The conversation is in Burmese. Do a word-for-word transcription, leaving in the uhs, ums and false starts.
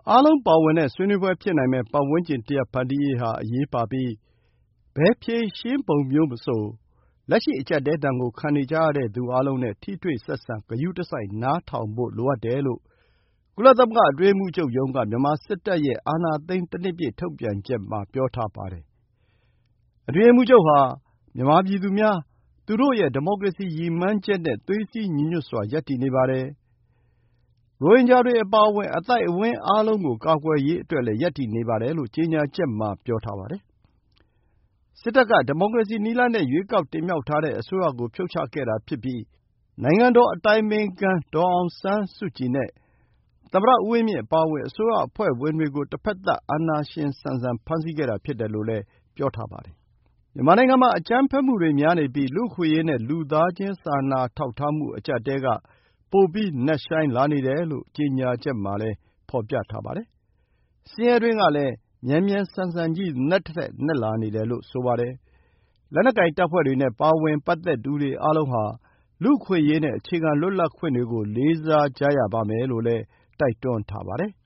အားလုံးပါဝင်တဲ့ဆွေးနွေးပွဲဖြစ်နိုင်မယ့်ပတ်ဝန်းကျင်တရပ်ဖန်တီးရေးဟာအရေးပါပြီး ဘယ်ဖြေရှင်းပုံမျိုးမဆို လက်ရှိအကျပ်အတည်းဒဏ်ကိုခံနေကြရတဲ့သူအားလုံးနဲ့ ထိတွေ့ဆက်ဆံ ဂရုတစိုက်နားထောင်ဖို့လိုအပ်တယ်လို့ ကုလသမဂ္ဂအတွင်းရေးမှူးချုပ်ရုံးက မြန်မာစစ်တပ်ရဲ့အာဏာသိမ်းတနှစ်ပြည့်ထုတ်ပြန်ချက်မှာ ပြောထားပါတယ်။ အတွင်းရေးမှူးချုပ်ဟာ မြန်မာပြည်သူများ၊ သူတို့ရဲ့ ဒီမိုကရေစီရည်မှန်းချက်နဲ့ သွေးစည်းညီညွတ်စွာ ရပ်တည်နေပါတယ်။ ရိုဟင်ဂျာတွေအပါအဝင် အသိုက်အဝန်းအားလုံးကို ကာကွယ်ရေးအတွက်လည်း ရပ်တည်နေပါတယ်လို့ ကြေညာချက်မှာ ပြောထားပါတယ်။ စစ်တပ်က ဒီမိုကရေစီနည်းလမ်းနဲ့ ရွေးကောက်တင်မြှောက်ထားတဲ့အစိုးရကို ဖြုတ်ချခဲ့တာဖြစ်ပြီး နိုင်ငံတော်အတိုင်ပင်ခံဒေါ်အောင်ဆန်းစုကြည်နဲ့ သမ္မတဦးဝင်းမြင့်အပါအဝင် အစိုးရအဖွဲ့ဝင်တွေကို တဖက်သတ် အာဏာရှင်ဆန်ဆန် ဖမ်းဆီးခဲ့တာဖြစ်တယ်လို့လည်း ပြောထားပါတယ်။ မြန်မာနိုင်ငံမှာ အကြမ်းဖက်မှုတွေများနေပြီး လူ့အခွင့်အရေးနဲ့ လူသားချင်းစာနာထောက်ထားမှု အကျပ်အတည်းက ပိုပြီးနက်ရှိုင်းလာနေတယ်လို့ ကြေညာချက်မှာ ဖော်ပြထားပါတယ်။ ဆင်းရဲတွင်းကလည်း မြန်မြန်ဆန်ဆန်ကြီး နက်သထက်နက်လာနေတယ်လို့ ဆိုပါတယ်။ လက်နက်ကိုင်တပ်ဖွဲ့တွေနဲ့ ပါဝင်ပတ်သက်သူတွေအားလုံးဟာ လူ့အခွင့်အရေးနဲ့ အခြေခံလွတ်လပ်ခွင့်တွေကို လေးစားကြရပါမယ်လို့လည်း တိုက်တွန်းထားပါတယ်